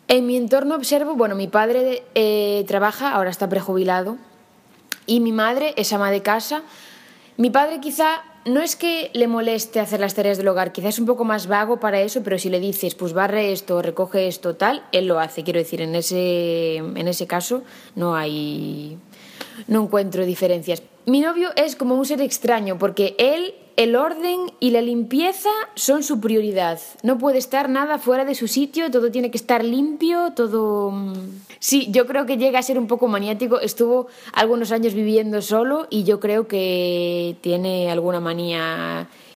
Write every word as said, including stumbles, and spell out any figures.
En mi entorno observo, bueno, mi padre eh, trabaja, ahora está prejubilado, y mi madre es ama de casa. Mi padre quizá no es que le moleste hacer las tareas del hogar, quizás es un poco más vago para eso, pero si le dices, pues barre esto, recoge esto, tal, él lo hace. Quiero decir, en ese, en ese caso no hay, no encuentro diferencias. Mi novio es como un ser extraño porque él, el orden y la limpieza son su prioridad. No puede estar nada fuera de su sitio, todo tiene que estar limpio, todo... Sí, yo creo que llega a ser un poco maniático. Estuvo algunos años viviendo solo y yo creo que tiene alguna manía